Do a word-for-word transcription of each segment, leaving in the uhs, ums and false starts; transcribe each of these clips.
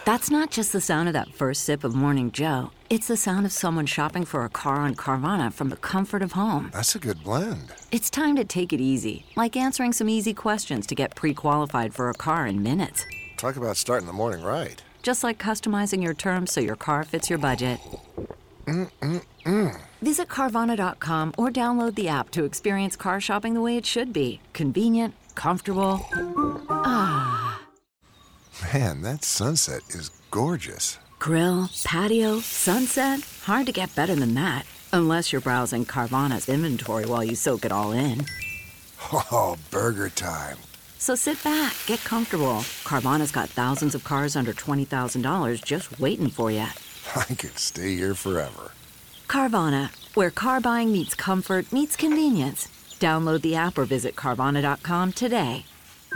That's not just the sound of that first sip of Morning Joe. It's the sound of someone shopping for a car on Carvana from the comfort of home. That's a good blend. It's time to take it easy, like answering some easy questions to get pre-qualified for a car in minutes. Talk about starting the morning right. Just like customizing your terms so your car fits your budget. Mm-mm-mm. Visit Carvana dot com or download the app to experience car shopping the way it should be. Convenient, comfortable. Ah. Man, that sunset is gorgeous. Grill, patio, sunset. Hard to get better than that. Unless you're browsing Carvana's inventory while you soak it all in. Oh, burger time. So sit back, get comfortable. Carvana's got thousands of cars under twenty thousand dollars just waiting for you. I could stay here forever. Carvana, where car buying meets comfort, meets convenience. Download the app or visit Carvana dot com today.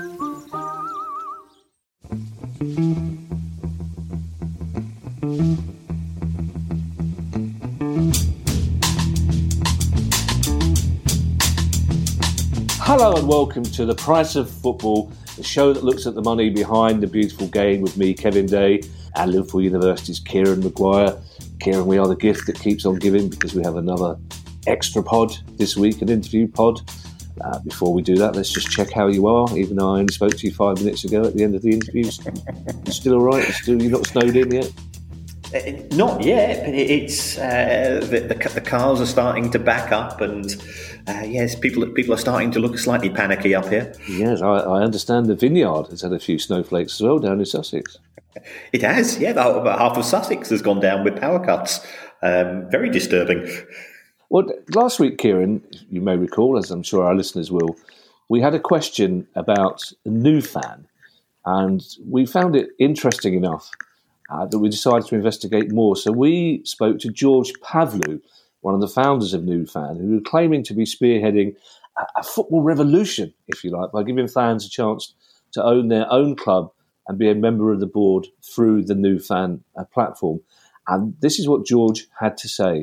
Hello and welcome to The Price of Football, the show that looks at the money behind the beautiful game with me, Kevin Day, and Liverpool University's Kieran Maguire. Kieran, we are the gift that keeps on giving because we have another extra pod this week, an interview pod. Uh, before we do that, let's just check how you are, even though I only spoke to you five minutes ago at the end of the interview. You still all right? You still, you're not snowed in yet? Uh, not yet, but it's uh, the, the the cars are starting to back up, and uh, yes, people people are starting to look slightly panicky up here. Yes, I, I understand the Vineyard has had a few snowflakes as well down in Sussex. It has, yeah. About half of Sussex has gone down with power cuts. Um, very disturbing. Well, last week, Kieran, you may recall, as I'm sure our listeners will, we had a question about a new fan, and we found it interesting enough Uh, that we decided to investigate more. So we spoke to George Pavlou, one of the founders of New Fan, who were claiming to be spearheading a, a football revolution, if you like, by giving fans a chance to own their own club and be a member of the board through the New Fan uh, platform. And this is what George had to say.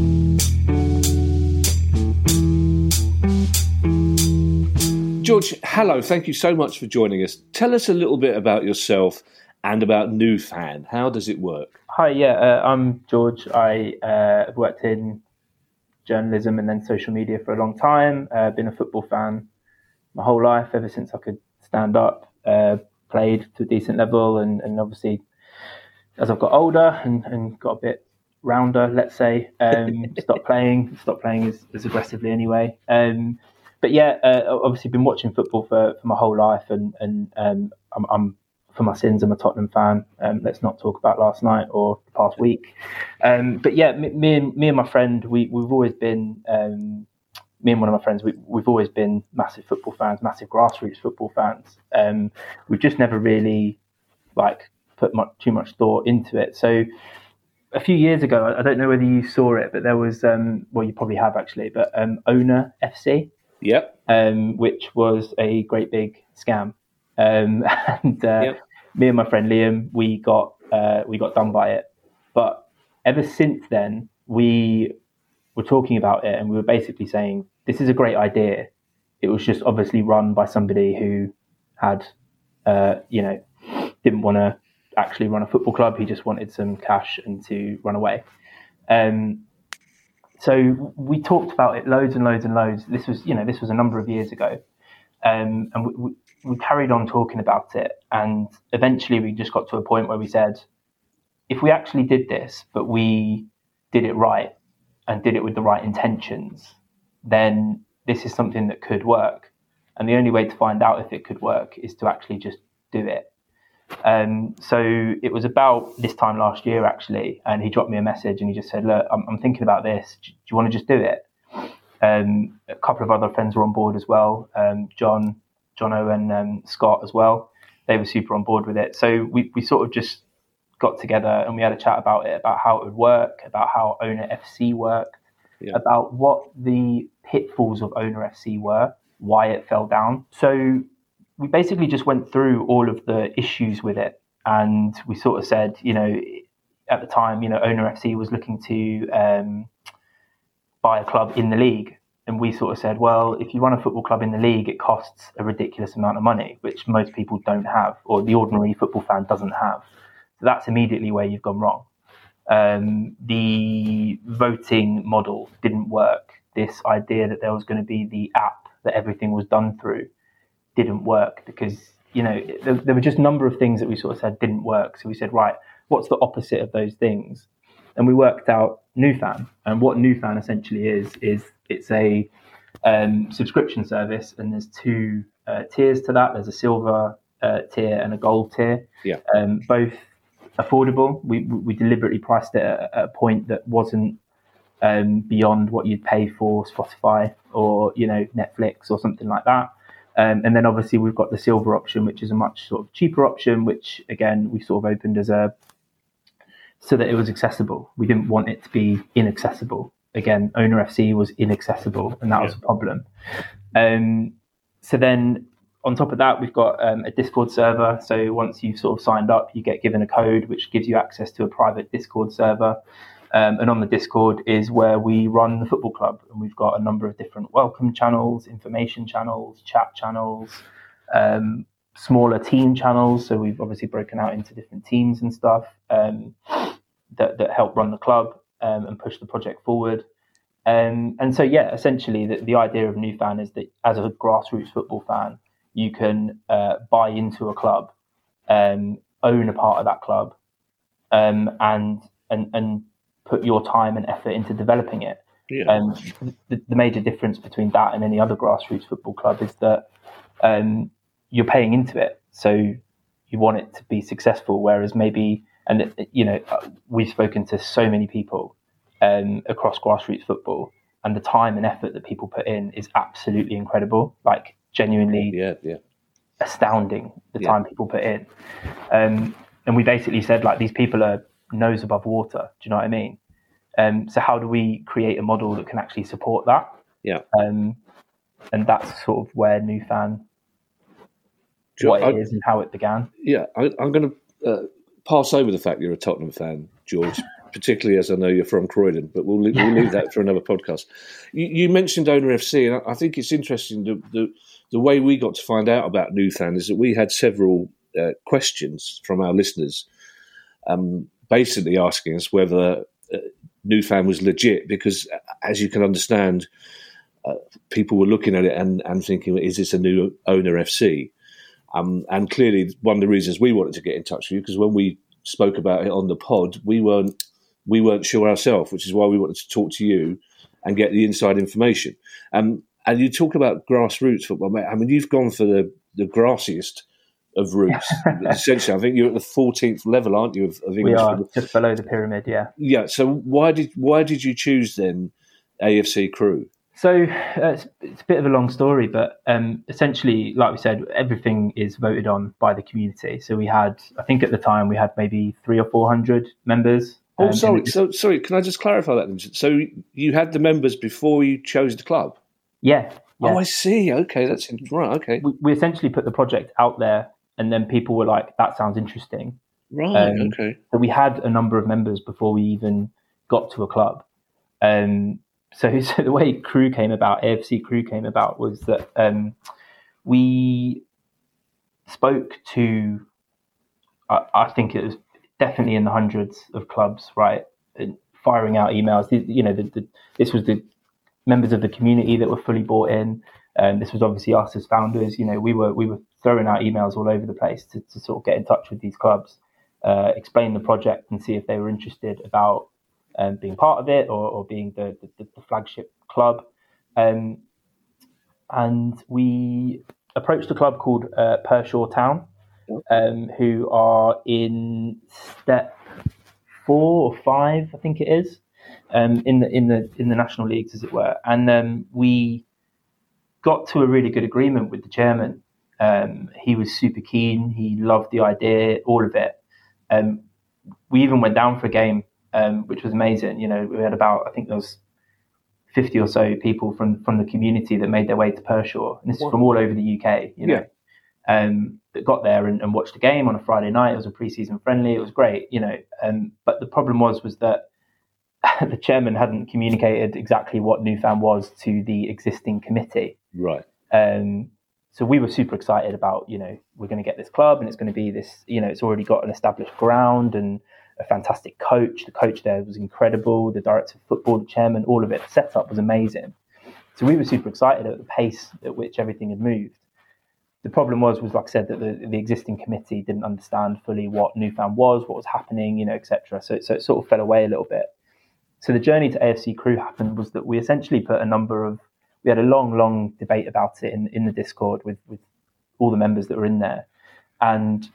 George, hello. Thank you so much for joining us. Tell us a little bit about yourself and about New Fan. How does it work? Hi, yeah, uh, I'm George. I uh, have worked in journalism and then social media for a long time. Uh, been a football fan my whole life, ever since I could stand up. Uh, played to a decent level, and, and obviously as I've got older and, and got a bit rounder, let's say, um, stopped playing. Stopped playing as, as aggressively anyway. Um, but yeah, uh, obviously been watching football for, for my whole life, and and um, I'm. I'm for my sins, I'm a Tottenham fan. Um, let's not talk about last night or the past week. Um, but yeah, me, me and me and my friend, we, we've always been, um, me and one of my friends, we, we've always been massive football fans, massive grassroots football fans. Um, we've just never really like put much, too much thought into it. So a few years ago, I don't know whether you saw it, but there was, um, well, you probably have actually, but um, Owner F C. Yep. Um, which was a great big scam. Um, and uh, yep. Me and my friend Liam, we got uh, we got done by it. But ever since then, we were talking about it, and we were basically saying, this is a great idea. It was just obviously run by somebody who had, uh, you know, didn't want to actually run a football club. He just wanted some cash and to run away. Um, so we talked about it loads and loads and loads. This was, you know, this was a number of years ago. Um, and we, we, we carried on talking about it, and eventually we just got to a point where we said, if we actually did this, but we did it right and did it with the right intentions, then this is something that could work. And the only way to find out if it could work is to actually just do it. Um, so it was about this time last year, actually, and he dropped me a message and he just said, look, I'm, I'm thinking about this. Do you want to just do it? Um, a couple of other friends were on board as well. Um, John, Jono and um, Scott as well. They were super on board with it. So we, we sort of just got together and we had a chat about it, about how it would work, about how Owner F C worked, yeah. about what the pitfalls of Owner F C were, why it fell down. So we basically just went through all of the issues with it. And we sort of said, you know, at the time, you know, Owner F C was looking to um, buy a club in the league. And we sort of said, well, if you run a football club in the league, it costs a ridiculous amount of money, which most people don't have, or the ordinary football fan doesn't have. So that's immediately where you've gone wrong. Um, the voting model didn't work. This idea that there was going to be the app that everything was done through didn't work because, you know, there, there were just a number of things that we sort of said didn't work. So we said, right, what's the opposite of those things? And we worked out NewFan. And what NewFan essentially is, is it's a um, subscription service, and there's two uh, tiers to that. There's a silver uh, tier and a gold tier. Yeah. Um, both affordable. We we deliberately priced it at, at a point that wasn't um, beyond what you'd pay for Spotify or, you know, Netflix or something like that. Um, and then obviously we've got the silver option, which is a much sort of cheaper option, which again we sort of opened as a so that it was accessible. We didn't want it to be inaccessible. Again, Owner F C was inaccessible, and that yeah. was a problem. Um, so then on top of that, we've got um, a Discord server. So once you've sort of signed up, you get given a code which gives you access to a private Discord server. Um, and on the Discord is where we run the football club. And we've got a number of different welcome channels, information channels, chat channels, um, smaller team channels. So we've obviously broken out into different teams and stuff um, that, that help run the club um, and push the project forward. Um, and so, yeah, essentially the, the idea of NewFan is that as a grassroots football fan, you can uh, buy into a club, um, own a part of that club, um, and and and put your time and effort into developing it. Yeah. Um, the, the major difference between that and any other grassroots football club is that um, you're paying into it, so you want it to be successful. Whereas maybe, and you know, we've spoken to so many people um, across grassroots football, and the time and effort that people put in is absolutely incredible. Like. Genuinely yeah, yeah. astounding the yeah. time people put in. Um, and we basically said, like, these people are nose above water. Do you know what I mean? Um, so how do we create a model that can actually support that? Yeah. Um, and that's sort of where NewFan, you, what I, it is and how it began. Yeah, I, I'm going to uh, pass over the fact you're a Tottenham fan, George, particularly as I know you're from Croydon, but we'll, we'll leave that for another podcast. You, you mentioned Owner F C, and I think it's interesting the, the the way we got to find out about NewFan is that we had several uh, questions from our listeners, um, basically asking us whether uh, NewFan was legit, because as you can understand, uh, people were looking at it and, and thinking, is this a new Owner F C? Um, and clearly one of the reasons we wanted to get in touch with you, because when we spoke about it on the pod, we weren't we weren't sure ourselves, which is why we wanted to talk to you and get the inside information. Um, and you talk about grassroots football, mate. I mean, you've gone for the, the grassiest of routes. Essentially, I think you're at the fourteenth level, aren't you? Of, of English we are football. Just below the pyramid, yeah. Yeah. So why did why did you choose then A F C Crewe? So uh, it's, it's a bit of a long story, but um, essentially, like we said, everything is voted on by the community. So we had, I think at the time, we had maybe three or four hundred members. Oh, um, sorry. the, so sorry. Can I just clarify that? So you had the members before you chose the club? Yeah. yeah. Oh, I see. Okay, that's right. Okay. We, we essentially put the project out there, and then people were like, "That sounds interesting." Right. Um, okay. So we had a number of members before we even got to a club. Um, so, so the way Crewe came about, A F C Crewe came about, was that um, we spoke to, I, I think it was definitely in the hundreds of clubs, right? And firing out emails. You know, the, the, this was the members of the community that were fully bought in. Um, this was obviously us as founders. You know, we were we were throwing out emails all over the place to, to sort of get in touch with these clubs, uh, explain the project, and see if they were interested about um, being part of it or, or being the, the, the flagship club. Um, and we approached a club called uh, Pershore Town, um, who are in step four or five, I think it is. Um, in the in the in the national leagues, as it were, and um, we got to a really good agreement with the chairman. Um, he was super keen. He loved the idea, all of it. Um, we even went down for a game, um, which was amazing. You know, we had about, I think there was fifty or so people from from the community that made their way to Pershore, and this is from all over the U K. You know, yeah. um, that got there and, and watched the game on a Friday night. It was a pre-season friendly. It was great. You know, um, but the problem was was that the chairman hadn't communicated exactly what NewFan was to the existing committee. Right. Um, so we were super excited about, you know, we're going to get this club and it's going to be this, you know, it's already got an established ground and a fantastic coach. The coach there was incredible. The director of football, the chairman, all of it. The setup was amazing. So we were super excited at the pace at which everything had moved. The problem was, was like I said, that the, the existing committee didn't understand fully what Newfan was, what was happening, you know, et cetera. So, so it sort of fell away a little bit. So the journey to A F C Crewe happened was that we essentially put a number of, we had a long, long debate about it in, in the Discord with, with all the members that were in there. And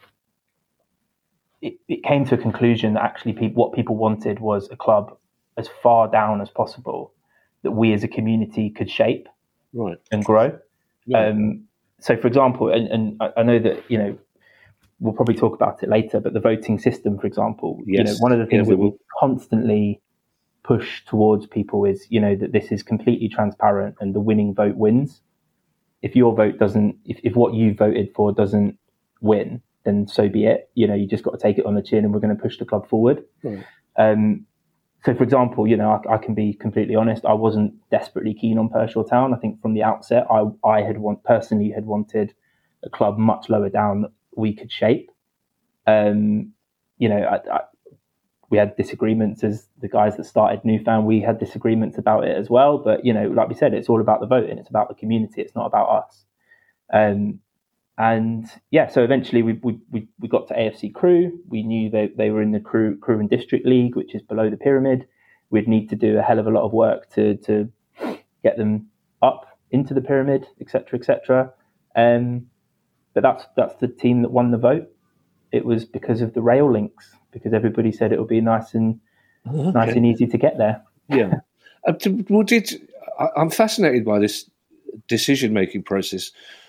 it, it came to a conclusion that actually people, what people wanted was a club as far down as possible that we as a community could shape right. and grow. Yeah. Um, so, for example, and, and I know that, you know, we'll probably talk about it later, but the voting system, for example, yes. you know, one of the things yeah, we that we constantly push towards people is, you know, that this is completely transparent and the winning vote wins. If your vote doesn't, if, if what you voted for doesn't win, then so be it. You know, you just got to take it on the chin and we're going to push the club forward. Right. Um, so, for example, you know, I, I can be completely honest. I wasn't desperately keen on Pershore Town. I think from the outset, I, I had want personally had wanted a club much lower down that we could shape. Um, you know, I, I, we had disagreements as the guys that started Newfan. We had disagreements about it as well. But, you know, like we said, it's all about the voting. It's about the community. It's not about us. Um, and yeah, so eventually we, we we we got to A F C Crewe. We knew they, they were in the Crewe, Crewe and District League, which is below the pyramid. We'd need to do a hell of a lot of work to to get them up into the pyramid, et cetera, et cetera. Um, but that's that's the team that won the vote. It was because of the rail links, because everybody said it would be nice and okay. nice and easy to get there. Yeah. Uh, to, well, did I, I'm fascinated by this decision-making process.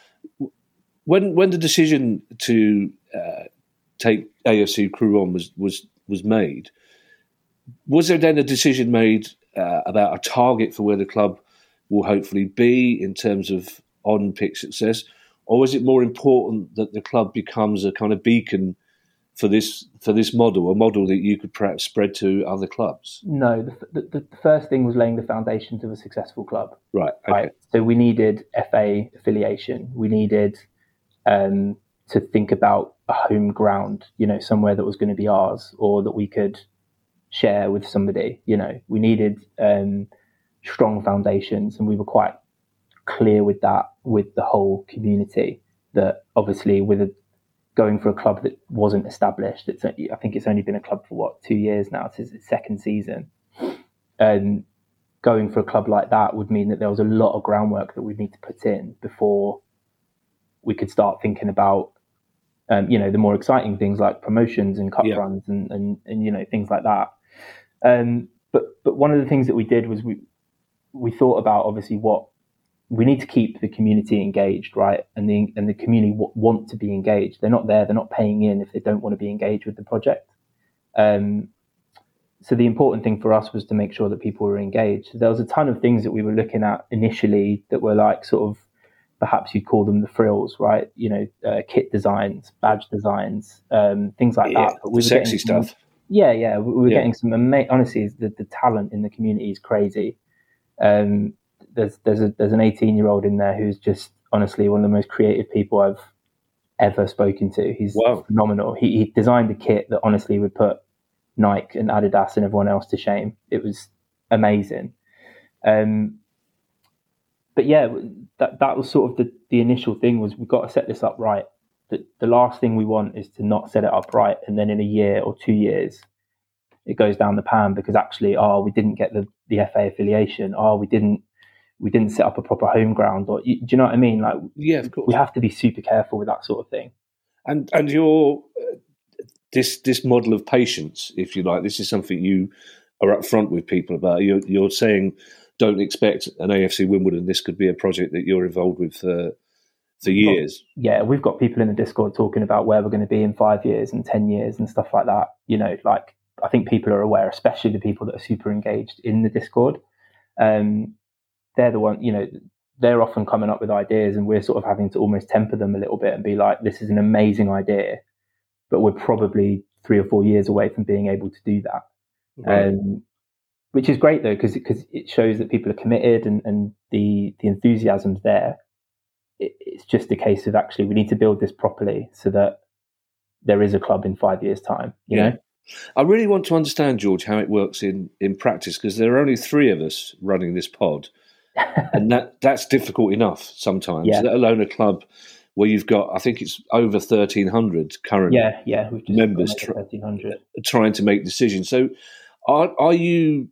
When when the decision to uh, take A F C Crewe on was, was was made, was there then a decision made uh, about a target for where the club will hopefully be in terms of on-pitch success, or was it more important that the club becomes a kind of beacon for this for this model, a model that you could perhaps spread to other clubs? No, the, the, the first thing was laying the foundations of a successful club. Right. Okay. Right. So we needed F A affiliation. We needed um, to think about a home ground, you know, somewhere that was going to be ours or that we could share with somebody. You know, we needed um, strong foundations, and we were quite clear with that with the whole community. That obviously, with a going for a club that wasn't established, it's I think it's only been a club for what two years now. It's its second season, and going for a club like that would mean that there was a lot of groundwork that we'd need to put in before we could start thinking about, um, you know, the more exciting things like promotions and cup yeah. runs and, and and you know things like that. Um, but but one of the things that we did was we we thought about obviously what. We need to keep the community engaged, right? And the and the community w- want to be engaged. They're not there. They're not paying in if they don't want to be engaged with the project. Um, so the important thing for us was to make sure that people were engaged. There was a ton of things that we were looking at initially that were like sort of, perhaps you'd call them the frills, right? You know, uh, kit designs, badge designs, um, things like yeah, that. But we were sexy some, stuff. Yeah, yeah. We were yeah. getting some, ama- honestly, the, the talent in the community is crazy. Um, There's there's a there's an eighteen year old in there who's just honestly one of the most creative people I've ever spoken to. He's wow. phenomenal. He he designed a kit that honestly would put Nike and Adidas and everyone else to shame. It was amazing. Um, but yeah, that that was sort of the, the initial thing was we've got to set this up right. The the last thing we want is to not set it up right, and then in a year or two years it goes down the pan because actually, oh, we didn't get the, the F A affiliation. Oh, we didn't. We didn't set up a proper home ground, or do you know what I mean? Like, yeah, of course. We have to be super careful with that sort of thing. And and your uh, this this model of patience, if you like, this is something you are upfront with people about. You're you're saying don't expect an A F C Wimbledon. This could be a project that you're involved with for for years. Got, yeah, we've got people in the Discord talking about where we're going to be in five years and ten years and stuff like that. You know, like I think people are aware, especially the people that are super engaged in the Discord. Um, they're the one, you know, they're often coming up with ideas and we're sort of having to almost temper them a little bit and be like, this is an amazing idea, but we're probably three or four years away from being able to do that. Right. Um, which is great though, because because it shows that people are committed and, and the, the enthusiasm's there. it, it's just a case of actually we need to build this properly so that there is a club in five years' time. You yeah. know, I really want to understand, George, how it works in in practice, because there are only three of us running this pod, and that that's difficult enough sometimes. Yeah. Let alone a club where you've got, I think it's over thirteen hundred current yeah, yeah, we've just members tr- trying to make decisions. So, are are you?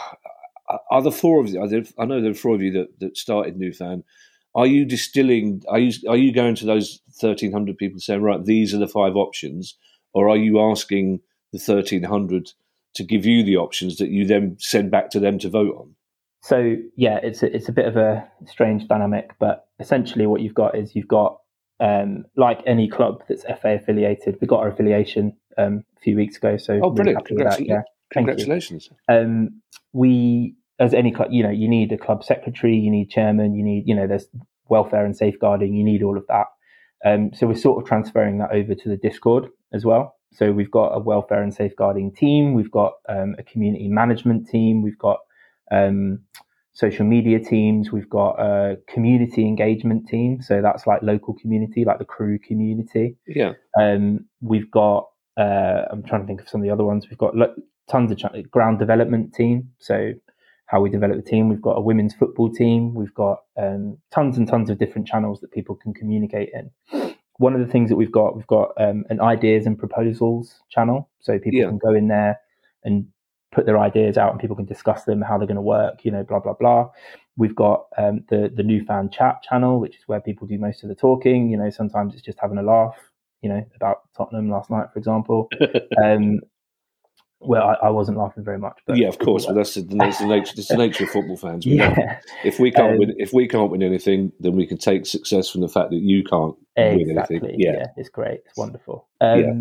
Are the four of you? Are there, I know there are four of you that, that started New Fan. Are you distilling? Are you are you going to those thirteen hundred people saying, right, these are the five options, or are you asking the thirteen hundred to give you the options that you then send back to them to vote on? So yeah, it's a, it's a bit of a strange dynamic, but essentially what you've got is you've got um, like any club that's F A affiliated. We got our affiliation um, a few weeks ago, so oh, brilliant! Really Congratulations! Yeah. Congratulations. Um, we, as any club, you know, you need a club secretary, you need chairman, you need, you know, there's welfare and safeguarding, you need all of that. Um, so we're sort of transferring that over to the Discord as well. So we've got a welfare and safeguarding team, we've got um, a community management team, we've got um, social media teams, we've got a community engagement team. So that's like local community, like the crew community. Yeah. Um, we've got, uh, I'm trying to think of some of the other ones. We've got lo- tons of ch- ground development team. So how we develop the team. We've got a women's football team. We've got um, tons and tons of different channels that people can communicate in. One of the things that we've got, we've got um, an ideas and proposals channel. So people yeah. can go in there and put their ideas out and people can discuss them, how they're going to work, you know, blah, blah, blah. We've got um, the, the New Fan chat channel, which is where people do most of the talking. You know, sometimes it's just having a laugh, you know, about Tottenham last night, for example. um, well, I, I wasn't laughing very much. But yeah, of course. But that's the, that's the nature. That's the nature of football fans. We yeah. If we can't um, win, if we can't win anything, then we can take success from the fact that you can't exactly, win anything. Yeah. yeah, it's great. It's wonderful. Um, yeah.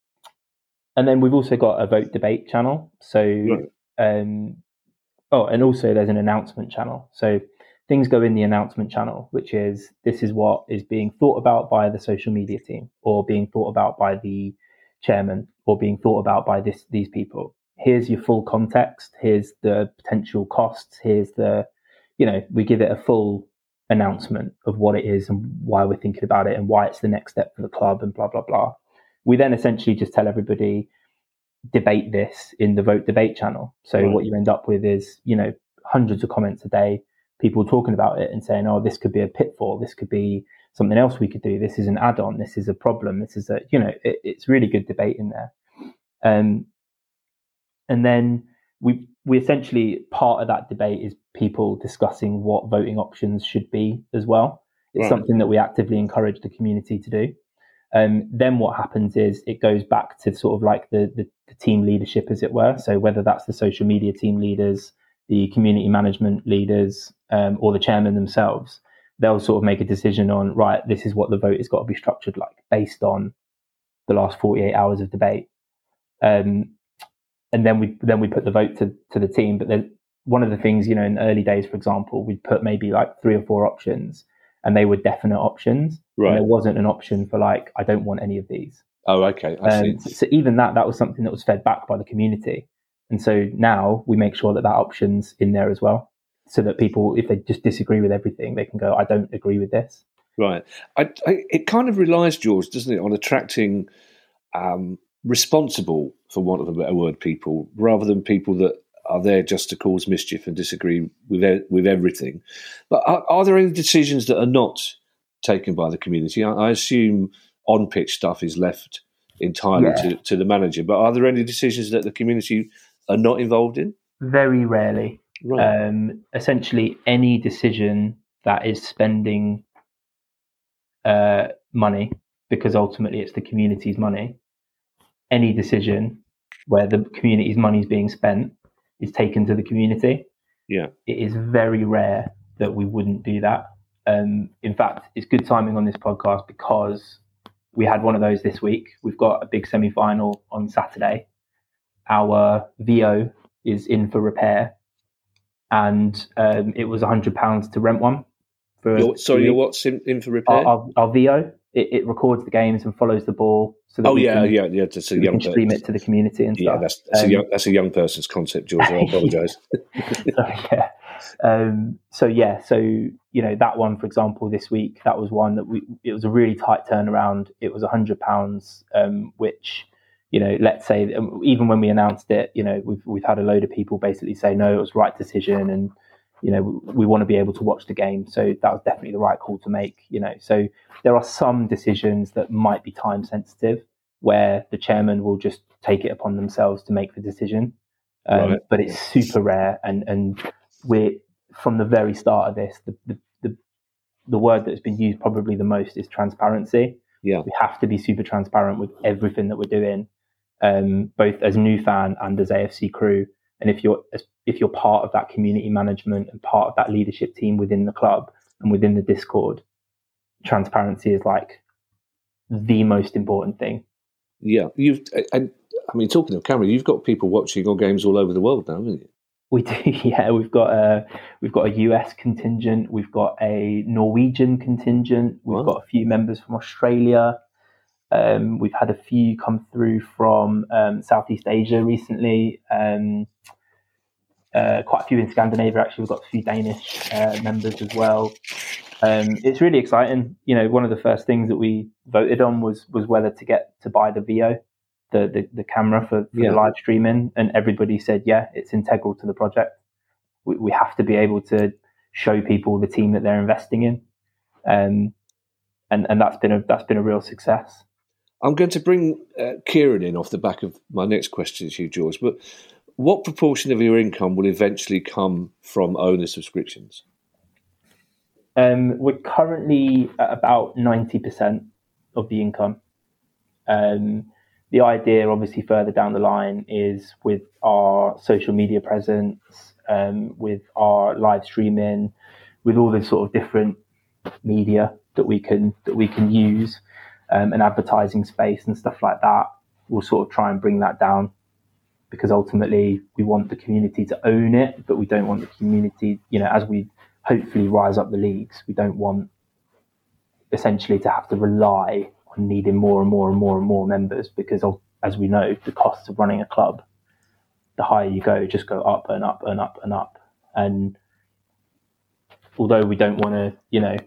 And then we've also got a vote debate channel. So, right. um, oh, and also there's an announcement channel. So things go in the announcement channel, which is this is what is being thought about by the social media team, or being thought about by the chairman, or being thought about by this these people. Here's your full context. Here's the potential costs. Here's the, you know, we give it a full announcement of what it is and why we're thinking about it and why it's the next step for the club and blah, blah, blah. We then essentially just tell everybody, debate this in the vote debate channel. So right. what you end up with is, you know, hundreds of comments a day, people talking about it and saying, oh, this could be a pitfall. This could be something else we could do. This is an add-on. This is a problem. This is a, you know, it, it's really good debate in there. Um, and then we, we essentially, part of that debate is people discussing what voting options should be as well. It's right. something that we actively encourage the community to do. Um, then what happens is it goes back to sort of like the, the, the team leadership, as it were. So whether that's the social media team leaders, the community management leaders, um, or the chairman themselves, they'll sort of make a decision on, right, this is what the vote has got to be structured like based on the last forty-eight hours of debate. Um, and then we then we put the vote to, to the team. But then one of the things, you know, in the early days, for example, we'd put maybe like three or four options, and they were definite options. Right. And there wasn't an option for like, I don't want any of these. Oh, okay. I um, see. So even that, that was something that was fed back by the community. And so now we make sure that that option's in there as well, so that people, if they just disagree with everything, they can go, I don't agree with this. Right. I, I, it kind of relies, George, doesn't it, on attracting um, responsible, for want of a better word, people, rather than people that are there just to cause mischief and disagree with with everything. But are, are there any decisions that are not taken by the community? I, I assume on-pitch stuff is left entirely yeah. to, to the manager, but are there any decisions that the community are not involved in? Very rarely. Right. Um, essentially, any decision that is spending uh, money, because ultimately it's the community's money, any decision where the community's money is being spent is taken to the community. Yeah. It is very rare that we wouldn't do that. Um, in fact, it's good timing on this podcast because we had one of those this week. We've got a big semi-final on Saturday. Our V O is in for repair, and um, it was one hundred pounds to rent one. For your, sorry, your what's in, in for repair? Our, our, our V O. It, it records the games and follows the ball. So that oh, we yeah, can, yeah, yeah. That's a we young can stream it to the community and yeah, stuff. That's, that's, um, a young, that's a young person's concept, George. I apologise. Sorry, yeah. Um, so, yeah, so, you you know, that one, for example, this week, that was one that we, it was a really tight turnaround. It was a hundred pounds, um, which, you know, let's say, even when we announced it, you know, we've, we've had a load of people basically say, no, it was the right decision. And, you know, we, we want to be able to watch the game. So that was definitely the right call to make, you know. So there are some decisions that might be time sensitive where the chairman will just take it upon themselves to make the decision. Um, right. But it's super rare. And, and we're, from the very start of this, the, the, the, the word that's been used probably the most is transparency. Yeah. We have to be super transparent with everything that we're doing, um, both as New Fan and as A F C Crew. And if you're if you're part of that community management and part of that leadership team within the club and within the Discord, transparency is like the most important thing. Yeah, you've. I, I mean, talking of camera, you've got people watching your games all over the world now, haven't you? We do, yeah. We've got a we've got a U S contingent, we've got a Norwegian contingent, we've wow. got a few members from Australia. Um, we've had a few come through from um, Southeast Asia recently. Um, uh, quite a few in Scandinavia, actually. We've got a few Danish uh, members as well. Um, it's really exciting. You know, one of the first things that we voted on was was whether to get to buy the V O, the the, the camera for, for yeah. the live streaming, and everybody said, yeah, it's integral to the project. We, we have to be able to show people the team that they're investing in, um, and and that's been a that's been a real success. I'm going to bring uh, Kieran in off the back of my next question to you, George. But what proportion of your income will eventually come from owner subscriptions? Um, we're currently at about ninety percent of the income. Um, the idea, obviously, further down the line is with our social media presence, um, with our live streaming, with all the sort of different media that we can that we can use. Um, and advertising space and stuff like that, we'll sort of try and bring that down, because ultimately we want the community to own it, but we don't want the community, you know, as we hopefully rise up the leagues, we don't want essentially to have to rely on needing more and more and more and more members, because of, as we know, the costs of running a club, the higher you go, just go up and up and up and up. And although we don't want to, you know,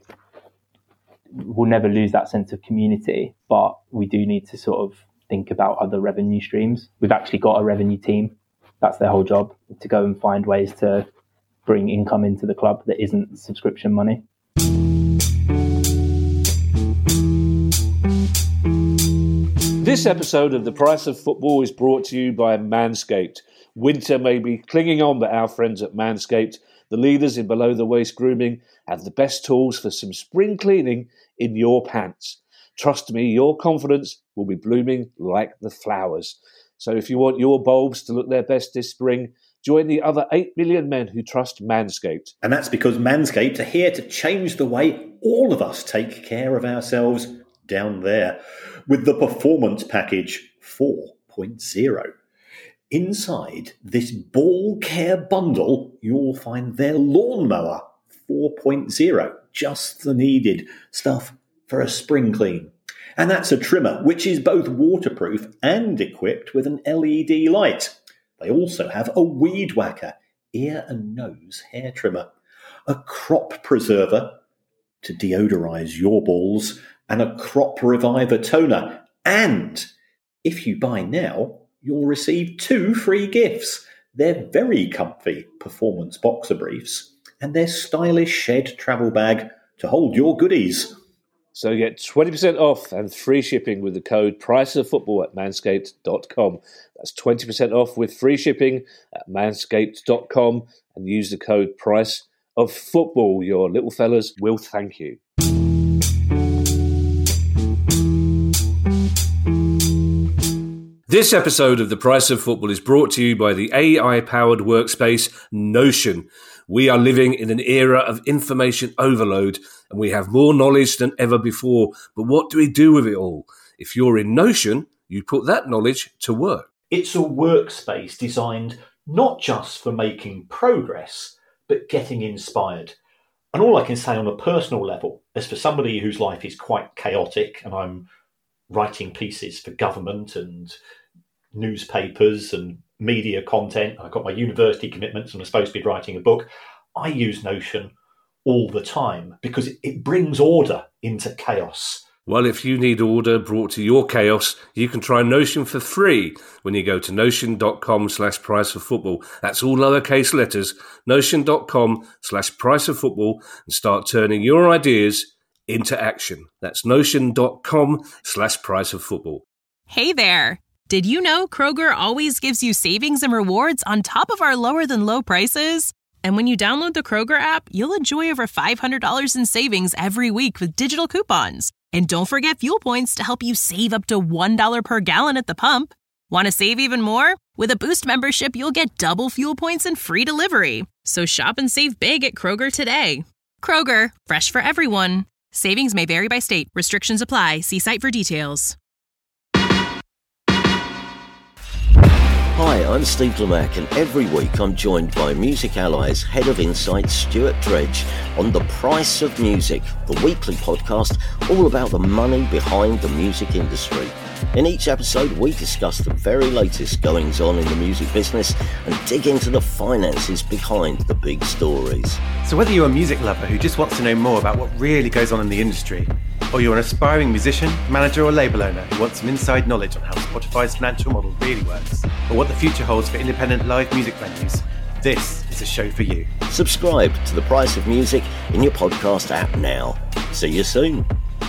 we'll never lose that sense of community, but we do need to sort of think about other revenue streams. We've actually got a revenue team. That's their whole job, to go and find ways to bring income into the club that isn't subscription money. This episode of The Price of Football is brought to you by Manscaped. Winter may be clinging on, but our friends at Manscaped, the leaders in below-the-waist grooming, have the best tools for some spring cleaning in your pants. Trust me, your confidence will be blooming like the flowers. So if you want your bulbs to look their best this spring, join the other eight million men who trust Manscaped. And that's because Manscaped are here to change the way all of us take care of ourselves down there with the Performance Package four point oh. Inside this ball care bundle, you'll find their lawnmower four point oh, just the needed stuff for a spring clean. And that's a trimmer, which is both waterproof and equipped with an L E D light. They also have a weed whacker, ear and nose hair trimmer, a crop preserver to deodorize your balls, and a crop reviver toner. And if you buy now, you'll receive two free gifts. Their very comfy performance boxer briefs and their stylish shed travel bag to hold your goodies. So get twenty percent off and free shipping with the code PriceOfFootball at manscaped dot com. That's twenty percent off with free shipping at manscaped dot com, and use the code PriceOfFootball. Your little fellas will thank you. This episode of The Price of Football is brought to you by the A I-powered workspace Notion. We are living in an era of information overload, and we have more knowledge than ever before. But what do we do with it all? If you're in Notion, you put that knowledge to work. It's a workspace designed not just for making progress, but getting inspired. And all I can say on a personal level is, for somebody whose life is quite chaotic, and I'm writing pieces for government and newspapers and media content, I've got my university commitments and I'm supposed to be writing a book, I use Notion all the time because it, it brings order into chaos. Well, if you need order brought to your chaos, you can try Notion for free when you go to notion.com slash price of football. That's all lowercase letters, notion.com slash price of football, and start turning your ideas into action. That's notion.com slash price of football. Hey there. Did you know Kroger always gives you savings and rewards on top of our lower than low prices? And when you download the Kroger app, you'll enjoy over five hundred dollars in savings every week with digital coupons. And don't forget fuel points to help you save up to one dollar per gallon at the pump. Want to save even more? With a Boost membership, you'll get double fuel points and free delivery. So shop and save big at Kroger today. Kroger, fresh for everyone. Savings may vary by state. Restrictions apply. See site for details. Hi, I'm Steve Lamack, and every week I'm joined by Music Ally's Head of Insight, Stuart Dredge, on The Price of Music, the weekly podcast all about the money behind the music industry. In each episode, we discuss the very latest goings-on in the music business and dig into the finances behind the big stories. So whether you're a music lover who just wants to know more about what really goes on in the industry, or you're an aspiring musician, manager or label owner who wants some inside knowledge on how Spotify's financial model really works, or what the future holds for independent live music venues, this is a show for you. Subscribe to The Price of Music in your podcast app now. See you soon.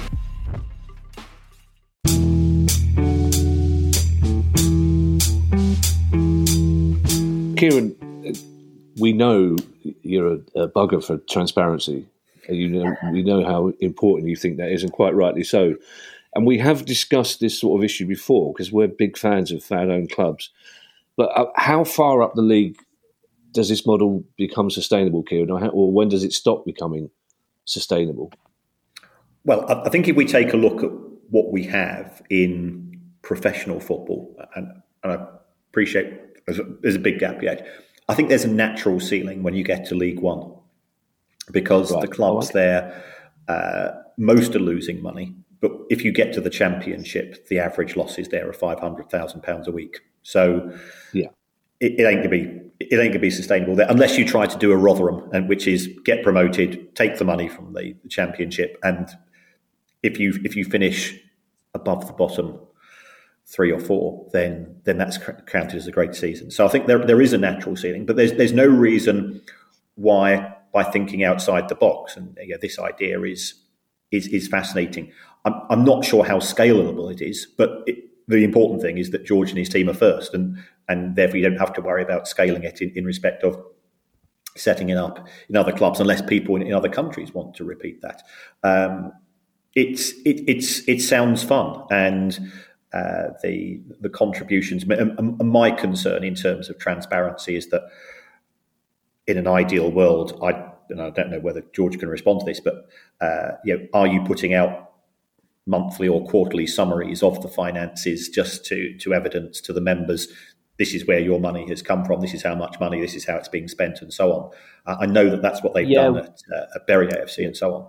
Kieran, we know you're a, a bugger for transparency. You know, we know how important you think that is, and quite rightly so. And we have discussed this sort of issue before because we're big fans of fan-owned clubs. But uh, how far up the league does this model become sustainable, Kieran, or, how, or when does it stop becoming sustainable? Well, I think if we take a look at what we have in professional football, and, and I appreciate there's a, there's a big gap yet, I think there's a natural ceiling when you get to League One. Because right. the clubs okay. there, uh, most are losing money. But if you get to the Championship, the average losses there are five hundred thousand pounds a week. So yeah, it, it ain't gonna be it ain't gonna be sustainable there unless you try to do a Rotherham, and which is get promoted, take the money from the, the Championship, and if you if you finish above the bottom three or four, then then that's counted as a great season. So I think there there is a natural ceiling, but there's there's no reason why. By thinking outside the box, and yeah, this idea is is is fascinating. I'm I'm not sure how scalable it is, but it, the important thing is that George and his team are first, and and therefore you don't have to worry about scaling it in, in respect of setting it up in other clubs, unless people in, in other countries want to repeat that. Um, it's it it's it sounds fun, and uh, the the contributions. And my concern in terms of transparency is that. In an ideal world, I and I don't know whether George can respond to this, but uh, you know, are you putting out monthly or quarterly summaries of the finances just to to evidence to the members this is where your money has come from, this is how much money, this is how it's being spent, and so on? Uh, I know that that's what they've yeah. done at, uh, at Bury A F C and so on.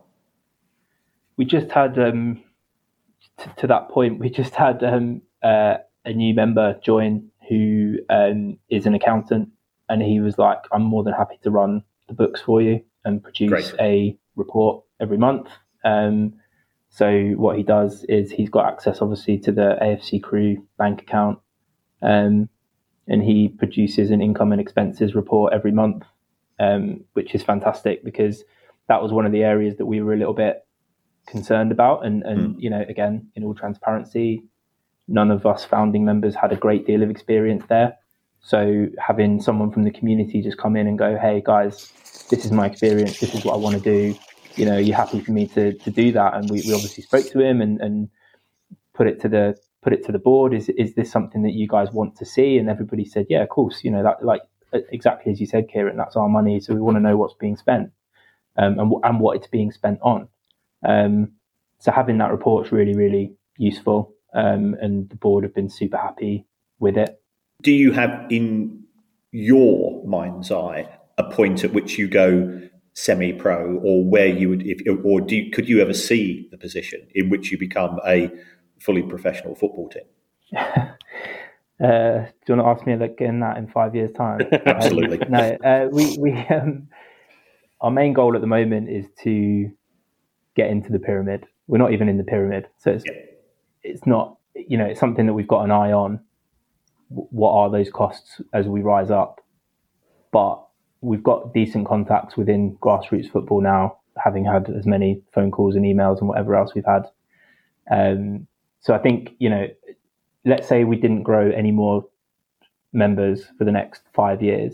We just had um, t- to that point. We just had um, uh, a new member join who um, is an accountant. And he was like, I'm more than happy to run the books for you and produce Great. a report every month. Um, so what he does is he's got access, obviously, to the A F C Crew bank account. Um, and he produces an income and expenses report every month, um, which is fantastic because that was one of the areas that we were a little bit concerned about. And, and mm. you know, again, in all transparency, none of us founding members had a great deal of experience there. So having someone from the community just come in and go, hey guys, this is my experience, this is what I want to do. You know, you're happy for me to to do that? And we, we obviously spoke to him and, and put it to the put it to the board. Is is this something that you guys want to see? And everybody said, yeah, of course. You know, that like exactly as you said, Kieran, that's our money. So we want to know what's being spent um, and and what it's being spent on. Um, so having that report is really really useful, um, and the board have been super happy with it. Do you have in your mind's eye a point at which you go semi-pro, or where you would, if, or do you, could you ever see the position in which you become a fully professional football team? uh, do you want to ask me again that in five years' time? Absolutely. Um, no, uh, we we. Um, our main goal at the moment is to get into the pyramid. We're not even in the pyramid, so it's yeah. it's not, you know, it's something that we've got an eye on. What are those costs as we rise up? But we've got decent contacts within grassroots football now, having had as many phone calls and emails and whatever else we've had. Um, so I think, you know, let's say we didn't grow any more members for the next five years.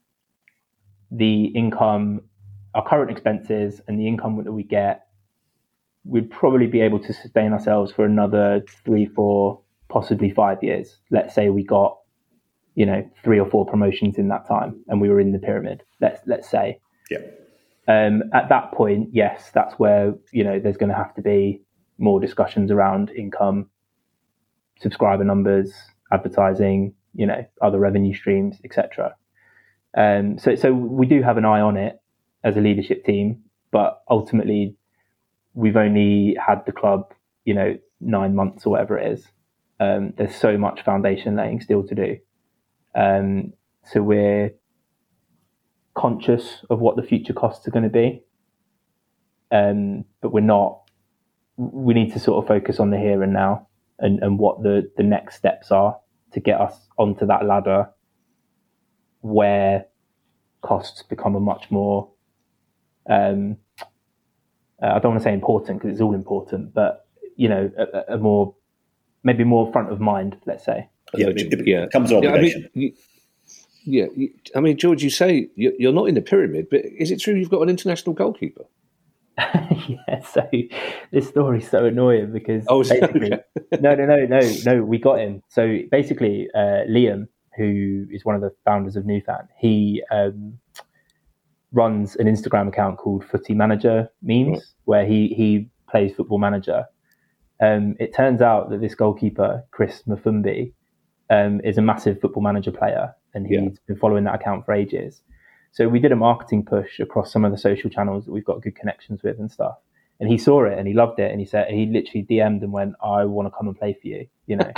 The income, our current expenses and the income that we get, we'd probably be able to sustain ourselves for another three, four, possibly five years. Let's say we got, you know, three or four promotions in that time and we were in the pyramid, let's let's say. Yeah. Um, at that point, yes, that's where, you know, there's going to have to be more discussions around income, subscriber numbers, advertising, you know, other revenue streams, et cetera. Um, so, so we do have an eye on it as a leadership team, but ultimately we've only had the club, you know, nine months or whatever it is. Um, there's so much foundation laying still to do. Um, so we're conscious of what the future costs are going to be. Um, but we're not, we need to sort of focus on the here and now and, and what the, the next steps are to get us onto that ladder where costs become a much more, um, uh, I don't want to say important because it's all important, but, you know, a, a more, maybe more front of mind, let's say. Yeah, it, yeah. becomes an obligation. Yeah, I mean, you, yeah, I mean, George, you say you're not in the pyramid, but is it true you've got an international goalkeeper? Yeah, so this story's so annoying because oh, basically, okay. no, no, no, no, no, we got him. So basically, uh, Liam, who is one of the founders of NewFan, he um, runs an Instagram account called Footy Manager Memes, right. where he he plays Football Manager. Um, it turns out that this goalkeeper, Chris Mafumbi, um, is a massive Football Manager player, and he's yeah. been following that account for ages. So we did a marketing push across some of the social channels that we've got good connections with and stuff. And he saw it and he loved it. And he said, he literally D M'd and went, I want to come and play for you, you know.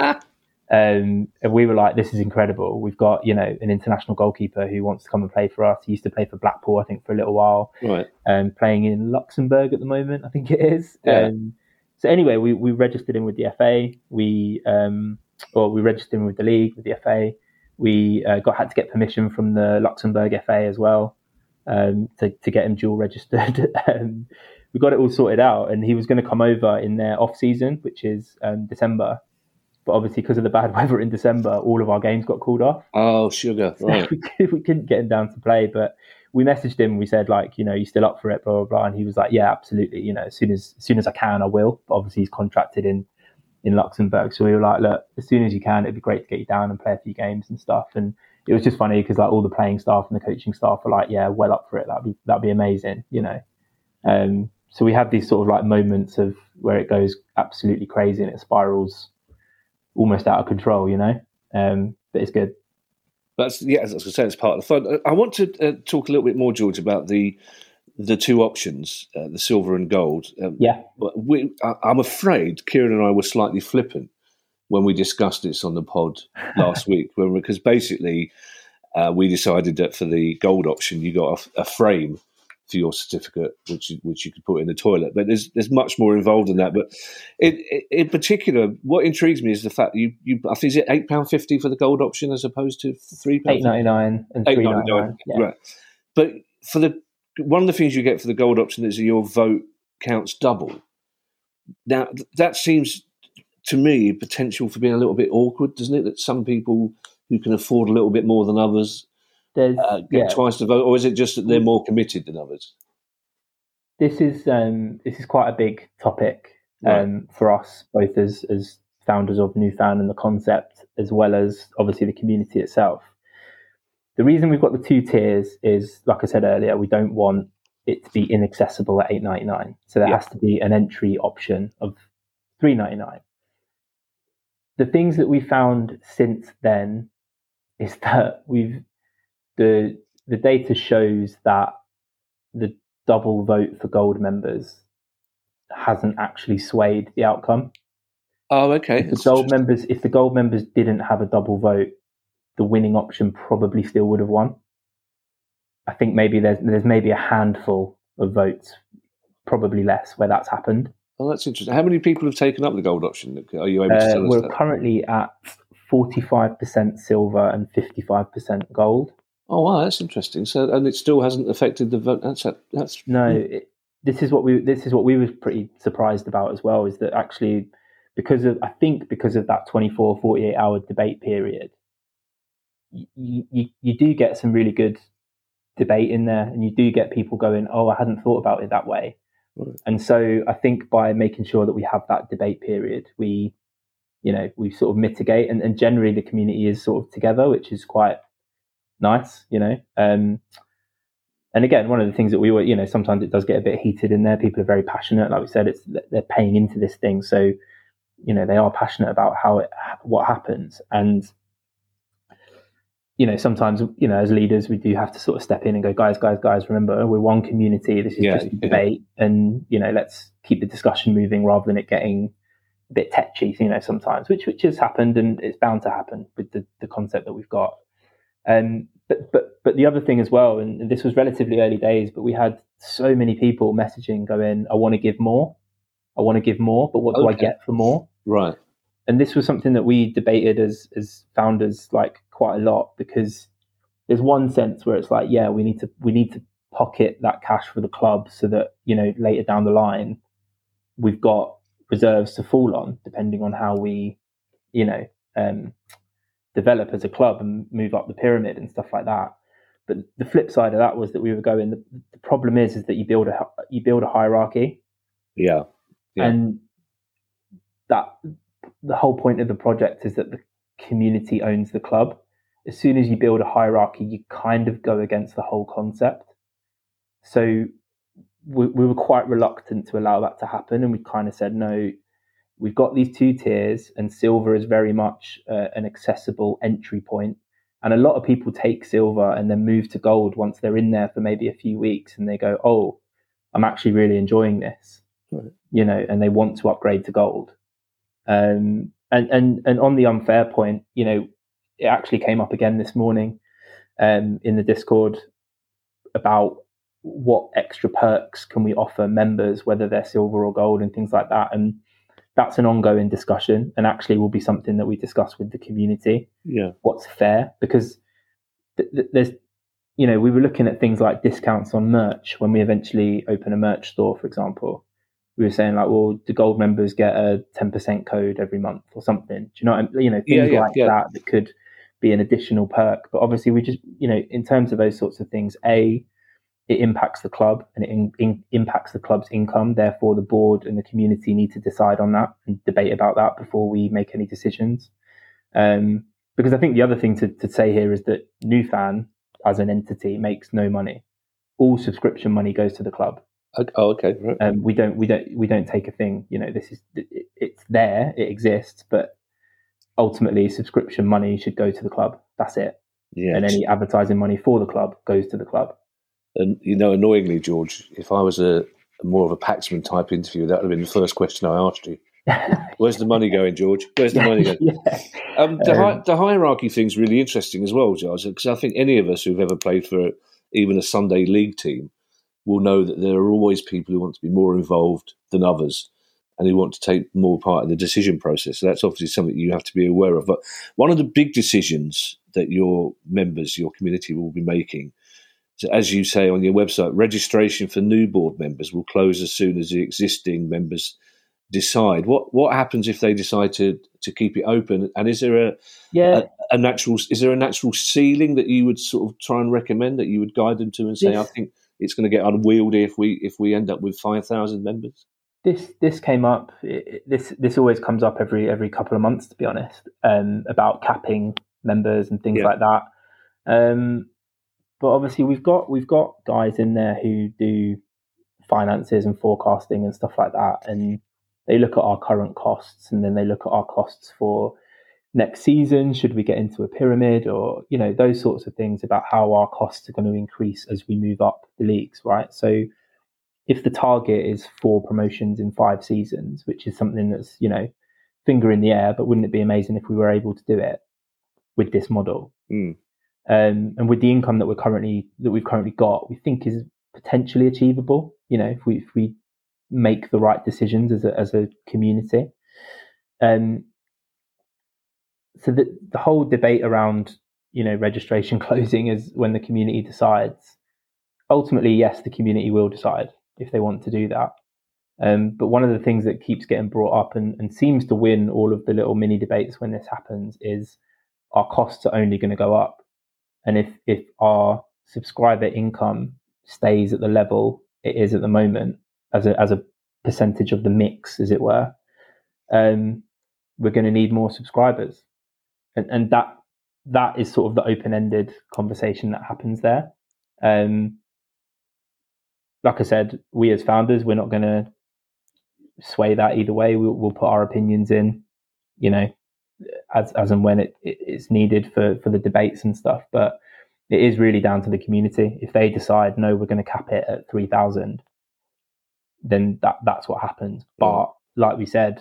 um, and we were like, this is incredible. We've got, you know, an international goalkeeper who wants to come and play for us. He used to play for Blackpool, I think, for a little while. Right. Um, playing in Luxembourg at the moment, I think it is. Yeah. Um, so anyway, we, we registered him with the F A. We, um, or we registered him with the league, with the F A. We uh, got had to get permission from the Luxembourg F A as well um, to, to get him dual registered. um, we got it all sorted out, and he was going to come over in their off season, which is um, December. But obviously, because of the bad weather in December, all of our games got called off. Oh, sugar! Right. So we, we couldn't get him down to play, but we messaged him. We said, like, you know, you still up for it? Blah blah blah. And he was like, yeah, absolutely. You know, as soon as as soon as I can, I will. But obviously, he's contracted in. in Luxembourg. So we were like, look, as soon as you can, it'd be great to get you down and play a few games and stuff. And it was just funny because like all the playing staff and the coaching staff were like, yeah, well up for it. That'd be, that'd be amazing, you know? Um, so we have these sort of like moments of where it goes absolutely crazy and it spirals almost out of control, you know? Um, but it's good. That's, yeah, as I was saying, it's part of the fun. I want to uh, talk a little bit more, George, about the the two options, uh, the silver and gold. Um, yeah. But we, I, I'm afraid Kieran and I were slightly flippant when we discussed this on the pod last week, when, because basically uh, we decided that for the gold option, you got a, a frame for your certificate, which which you could put in the toilet. But there's there's much more involved in that. But in, in particular, what intrigues me is the fact that you, you I think is it eight pounds fifty for the gold option as opposed to three pounds? eight ninety-nine and three ninety-nine. Yeah. Right. But for the one of the things you get for the gold option is that your vote counts double. Now, that seems to me potential for being a little bit awkward, doesn't it? That some people who can afford a little bit more than others uh, get yeah. twice the vote, or is it just that they're more committed than others? This is um, this is quite a big topic um, right. for us, both as as founders of NewFan and the concept, as well as obviously the community itself. The reason we've got the two tiers is, like I said earlier, we don't want it to be inaccessible at eight ninety-nine. So there yeah. has to be an entry option of three ninety-nine. The things that we found since then is that we've the the data shows that the double vote for gold members hasn't actually swayed the outcome. Oh, okay. If the gold members, if the gold members didn't have a double vote, the winning option probably still would have won. I think maybe there's there's maybe a handful of votes, probably less, where that's happened. Oh, that's interesting. How many people have taken up the gold option? Are you able to tell uh, us we're that? currently at forty-five percent silver and fifty-five percent gold. Oh wow, that's interesting. So, and it still hasn't affected the vote. That's that's no. It, this is what we this is what we were pretty surprised about as well. Is that actually because of I think because of that twenty-four, forty-eight hour debate period, you, you you do get some really good debate in there, and you do get people going, "Oh, I hadn't thought about it that way." Right. And so I think by making sure that we have that debate period, we, you know, we sort of mitigate, and, and generally the community is sort of together, which is quite nice, you know. Um, and again, one of the things that we were, you know, sometimes it does get a bit heated in there. People are very passionate, like we said, it's they're paying into this thing, so you know they are passionate about how it, what happens, and you know, sometimes, you know, as leaders, we do have to sort of step in and go, guys, guys, guys, remember, we're one community. This is yeah, just a debate. Yeah. And, you know, let's keep the discussion moving rather than it getting a bit tetchy, you know, sometimes, which which has happened and it's bound to happen with the, the concept that we've got. Um, but, but, but the other thing as well, and this was relatively early days, but we had so many people messaging going, I want to give more. I want to give more, but what do okay. I get for more? Right. And this was something that we debated as as founders like quite a lot, because there's one sense where it's like, yeah, we need to we need to pocket that cash for the club so that, you know, later down the line we've got reserves to fall on, depending on how we, you know, um, develop as a club and move up the pyramid and stuff like that. But the flip side of that was that we were going. The, the problem is, is that you build a you build a hierarchy. Yeah. yeah. And that. The whole point of the project is that the community owns the club. As soon as you build a hierarchy, you kind of go against the whole concept. So we, we were quite reluctant to allow that to happen. And we kind of said, no, we've got these two tiers, and silver is very much uh, an accessible entry point. And a lot of people take silver and then move to gold once they're in there for maybe a few weeks, and they go, oh, I'm actually really enjoying this, right. you know, and they want to upgrade to gold. Um, and, and, and on the unfair point, you know, it actually came up again this morning um, in the Discord about what extra perks can we offer members, whether they're silver or gold and things like that. And that's an ongoing discussion, and actually will be something that we discuss with the community. Yeah. What's fair? Because th- th- there's, you know, we were looking at things like discounts on merch when we eventually open a merch store, for example. We were saying like, well, do gold members get a ten percent code every month or something? Do you know what I mean? You know, things yeah, yeah, like yeah. that that could be an additional perk. But obviously we just, you know, in terms of those sorts of things, A, it impacts the club and it in, in, impacts the club's income. Therefore, the board and the community need to decide on that and debate about that before we make any decisions. Um, because I think the other thing to, to say here is that NewFan as an entity makes no money. All subscription money goes to the club. Oh, okay. Right. Um, we don't, we don't, we don't take a thing. You know, this is it, it's there, it exists, but ultimately, subscription money should go to the club. That's it. Yeah. And any advertising money for the club goes to the club. And you know, annoyingly, George, if I was a more of a Paxman type interview, that would have been the first question I asked you. Where's the money going, George? Where's the money going? yeah. um, the, um, hi- the hierarchy thing's really interesting as well, Giles, because I think any of us who've ever played for even a Sunday league team will know that there are always people who want to be more involved than others and who want to take more part in the decision process. So that's obviously something you have to be aware of. But one of the big decisions that your members, your community will be making, so as you say on your website, registration for new board members will close as soon as the existing members decide. What what happens if they decide to, to keep it open? And is there a, yeah. a a natural is there a natural ceiling that you would sort of try and recommend, that you would guide them to and say, This, I think it's going to get unwieldy if we if we end up with five thousand members? This this came up. It, this this always comes up every every couple of months, to be honest, um, about capping members and things Yeah. like that. Um, but obviously, we've got we've got guys in there who do finances and forecasting and stuff like that, and they look at our current costs, and then they look at our costs for next season. Should we get into a pyramid, or you know, those sorts of things about how our costs are going to increase as we move up the leagues, right? So if the target is four promotions in five seasons, which is something that's, you know, finger in the air, but wouldn't it be amazing if we were able to do it with this model? Mm. Um, and with the income that we're currently that we've currently got, we think is potentially achievable. You know, if we if we make the right decisions as a as a community. Um, so the the whole debate around, you know, registration closing is when the community decides. Ultimately, yes, the community will decide if they want to do that. Um, but one of the things that keeps getting brought up and, and seems to win all of the little mini debates when this happens is our costs are only going to go up. And if, if our subscriber income stays at the level it is at the moment as a as a percentage of the mix, as it were, um, we're going to need more subscribers. And, and that that is sort of the open-ended conversation that happens there. Um, like I said, we as founders, we're not going to sway that either way. We'll, we'll put our opinions in, you know, as as and when it, it, it's needed for, for the debates and stuff. But it is really down to the community. If they decide, no, we're going to cap it at three thousand, then that that's what happens. But like we said,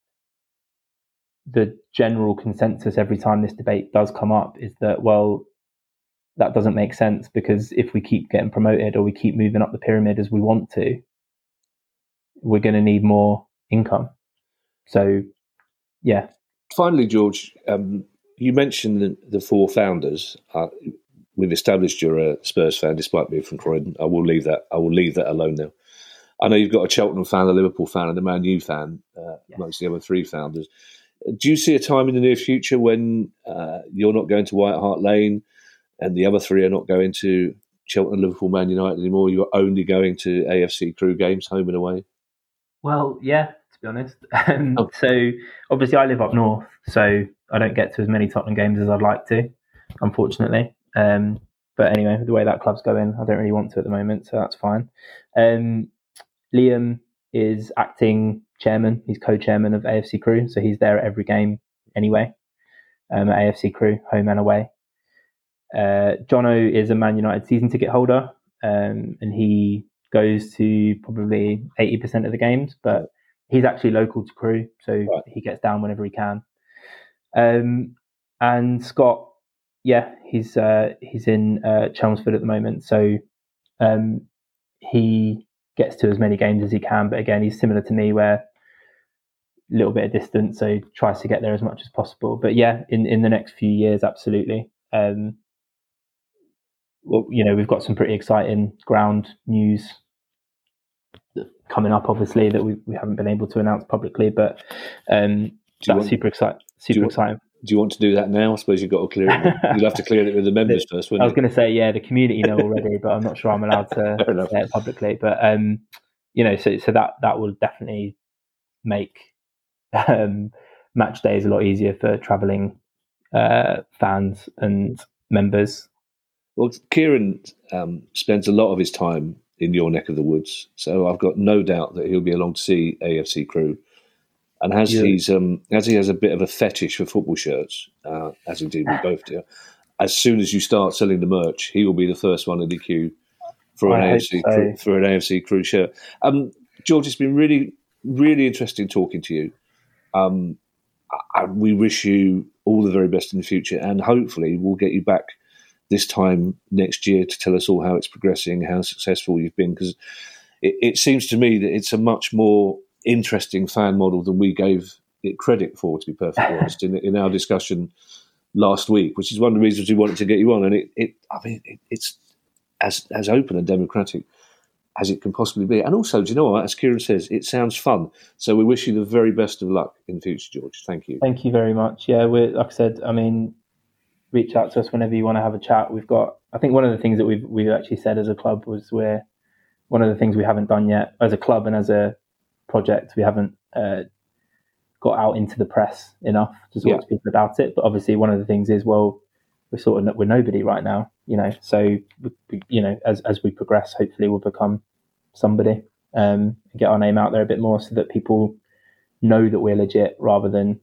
the general consensus every time this debate does come up is that, well, that doesn't make sense, because if we keep getting promoted or we keep moving up the pyramid as we want to, we're going to need more income. So, yeah. Finally, George, um, you mentioned the, the four founders. Uh, we've established you're a Spurs fan, despite being from Croydon. I will leave that. I will leave that alone now. I know you've got a Cheltenham fan, a Liverpool fan, and a Man U fan, uh, yes. amongst the other three founders. Do you see a time in the near future when uh, you're not going to White Hart Lane and the other three are not going to Cheltenham, Liverpool, Man United anymore? You're only going to A F C Crew games, home and away? Well, yeah, to be honest. Um, oh. So, obviously, I live up north, so I don't get to as many Tottenham games as I'd like to, unfortunately. Um, but anyway, the way that club's going, I don't really want to at the moment, so that's fine. Um, Liam is acting chairman. He's co-chairman of A F C Crew, so he's there at every game anyway, um, at A F C Crew, home and away. Uh, Jono is a Man United season ticket holder, um, and he goes to probably eighty percent of the games, but he's actually local to Crew, so right. he gets down whenever he can. Um, and Scott, yeah, he's uh, he's in uh, Chelmsford at the moment, so um, he gets to as many games as he can, but again, he's similar to me, where a little bit of distance, so tries to get there as much as possible. But yeah, in, in the next few years, absolutely. Um, well, you know, we've got some pretty exciting ground news coming up, obviously, that we, we haven't been able to announce publicly, but um, that's want, super, exci- super do exciting. Want, do you want to do that now? I suppose you've got to clear it. With, you'll have to clear it with the members first, wouldn't I was you? going to say, yeah, the community know already, but I'm not sure I'm allowed to say it publicly. But, um, you know, so so that, that will definitely make um, match days a lot easier for travelling uh, fans and members. Well, Kieran um, spends a lot of his time in your neck of the woods, so I've got no doubt that he'll be along to see A F C Crew. And as yeah. he's um, as he has a bit of a fetish for football shirts, uh, as indeed we both do, as soon as you start selling the merch, he will be the first one in the queue for an I A F C so. Crew, for an A F C Crew shirt. Um, George, it's been really, really interesting talking to you. Um, I, we wish you all the very best in the future, and hopefully we'll get you back this time next year to tell us all how it's progressing, how successful you've been, because it, it seems to me that it's a much more interesting fan model than we gave it credit for, to be perfectly honest, in, in our discussion last week, which is one of the reasons we wanted to get you on. And it, it I mean, it, it's as as open and democratic as it can possibly be. And also, do you know what? As Kieran says, it sounds fun. So we wish you the very best of luck in the future, George. Thank you. Thank you very much. Yeah, we're, like I said, I mean, reach out to us whenever you want to have a chat. We've got, I think one of the things that we've we've actually said as a club was we're, one of the things we haven't done yet as a club and as a project, we haven't uh, got out into the press enough to talk yeah. to people about it. But obviously one of the things is, well, we're sort of, we're nobody right now, you know, so, we, you know, as, as we progress, hopefully we'll become somebody, um, and get our name out there a bit more so that people know that we're legit rather than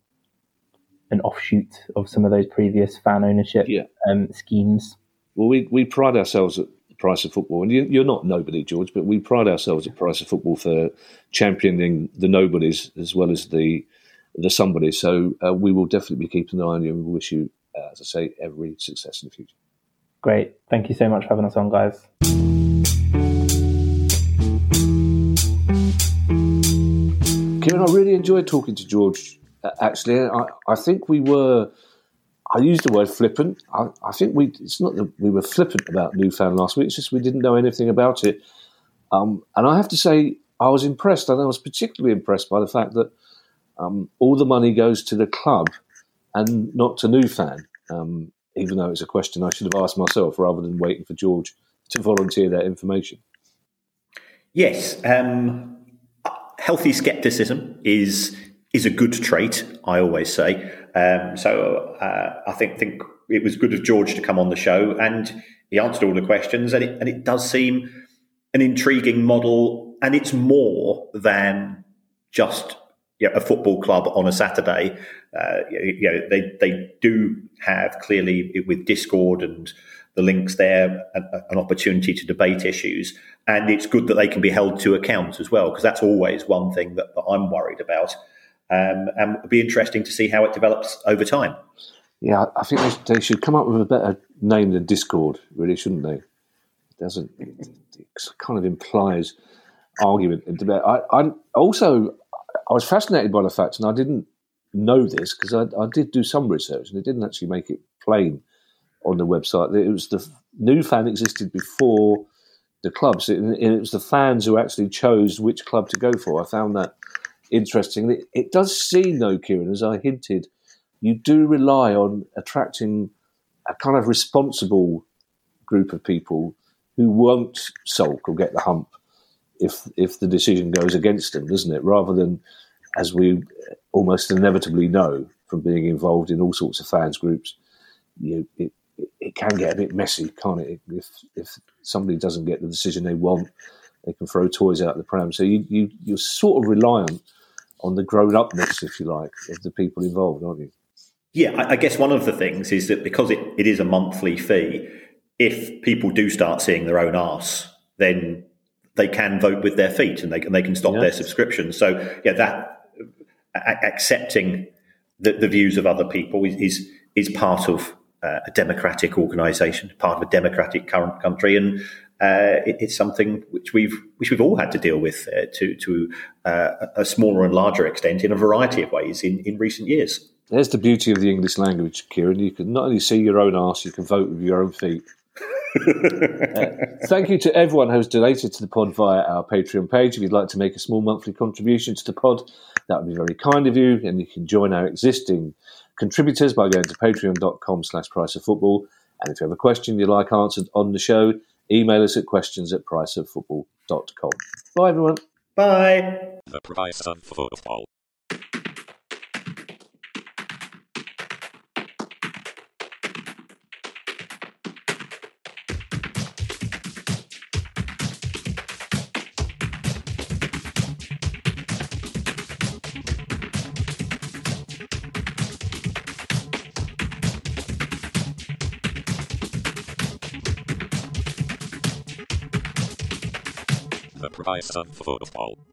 an offshoot of some of those previous fan ownership yeah. um, schemes. Well, we, we pride ourselves at the Price of Football, and you, you're not nobody, George, but we pride ourselves at Price of Football for championing the nobodies as well as the the somebodies. So uh, we will definitely be keeping an eye on you, and we wish you, uh, as I say, every success in the future. Great. Thank you so much for having us on, guys. Kieran, I really enjoyed talking to George, actually. I, I think we were, I used the word flippant. I, I think we, it's not that we were flippant about New Fan last week, it's just we didn't know anything about it. Um, and I have to say, I was impressed, and I was particularly impressed by the fact that um, all the money goes to the club and not to New Fan, um, even though it's a question I should have asked myself rather than waiting for George to volunteer that information. Yes. Um... Healthy scepticism is is a good trait, I always say. Um, so uh, I think think it was good of George to come on the show, and he answered all the questions, and it, and it does seem an intriguing model, and it's more than just you know, a football club on a Saturday. Uh, you know, they they do have clearly with Discord and the links there an, an opportunity to debate issues. And it's good that they can be held to account as well, because that's always one thing that, that I'm worried about. Um, and it'll be interesting to see how it develops over time. Yeah, I think they, they should come up with a better name than Discord, really, shouldn't they? It doesn't. It, it kind of implies argument and debate. I, I also, I was fascinated by the fact, and I didn't know this because I, I did do some research, and it didn't actually make it plain on the website. It was the New Fan existed before the clubs. It, it was the fans who actually chose which club to go for. I found that interesting. It, it does seem, though, Kieran, as I hinted, you do rely on attracting a kind of responsible group of people who won't sulk or get the hump if if the decision goes against them, doesn't it? Rather than, as we almost inevitably know from being involved in all sorts of fans groups, you, it, it can get a bit messy, can't it? If if somebody doesn't get the decision they want, they can throw toys out the pram. So you, you, you're sort of reliant on the grown-upness, if you like, of the people involved, aren't you? Yeah, I, I guess one of the things is that because it, it is a monthly fee, if people do start seeing their own arse, then they can vote with their feet and they, and they can stop yeah. their subscription. So, yeah, that a- accepting the, the views of other people is is, is part of Uh, a democratic organisation, part of a democratic current country, and uh, it, it's something which we've which we've all had to deal with uh, to to uh, a smaller and larger extent in a variety of ways in, in recent years. There's the beauty of the English language, Kieran. You can not only see your own arse, you can vote with your own feet. uh, thank you to everyone who's donated to the pod via our Patreon page. If you'd like to make a small monthly contribution to the pod, that would be very kind of you, and you can join our existing contributors by going to patreon.com slash price of football. And if you have a question you'd like answered on the show, email us at questions at priceoffootball dot com. Bye, everyone. Bye. The Price of Football. The Price of Football.